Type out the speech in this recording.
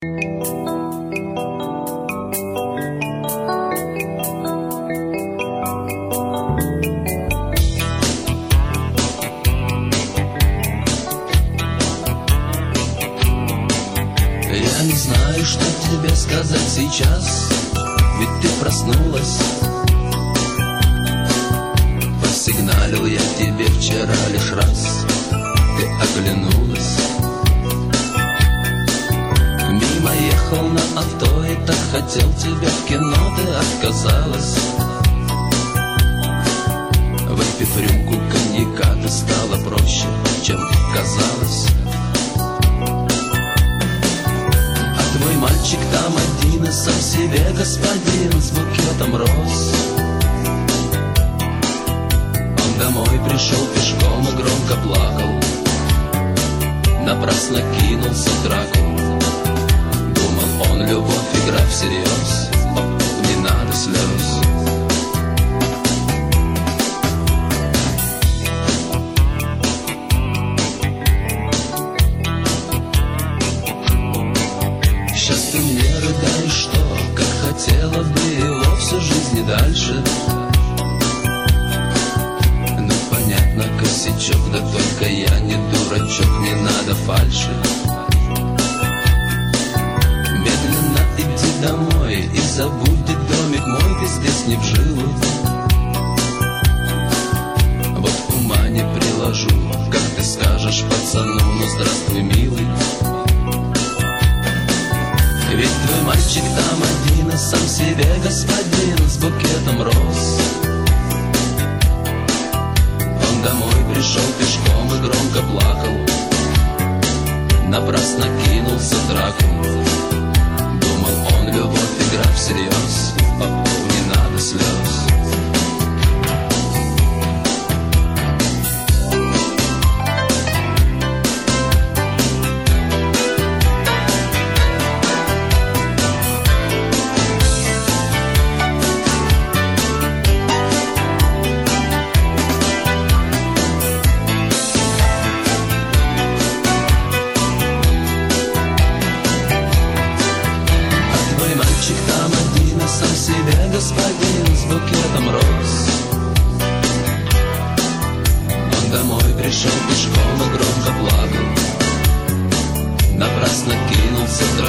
Я не знаю, что тебе сказать сейчас, ведь ты проснулась. Посигналил я тебе вчера лишь раз, ты оглянулась. Мимо ехал на авто и так хотел тебя в кино, ты отказалась. Выпив рюмку коньяка, ты стала проще, чем казалось. Твой мальчик там один и сам себе господин с букетом роз. Он домой пришел пешком и громко плакал, напрасно кинулся в драку. Думал он, любовь игра всерьез, не надо слез. Сейчас ты мне рыдаешь, что, как хотела бы его всю жизнь и дальше. Ну понятно, косячок, да только я не дурачок, не надо фальши. Медленно иди домой и забудь домик мой, ты здесь не вживу. Вот ума не приложу, как ты скажешь пацану, ну здравствуй, милый. Ведь твой мальчик там один и сам себе господин с букетом роз. Он домой пришел пешком и громко плакал, напрасно кинулся в драку. Думал он, любовь игра всерьез, не надо слез. Там один и сам себе господин с букетом роз. Он домой пришел пешком и громко плакал, напрасно кинулся в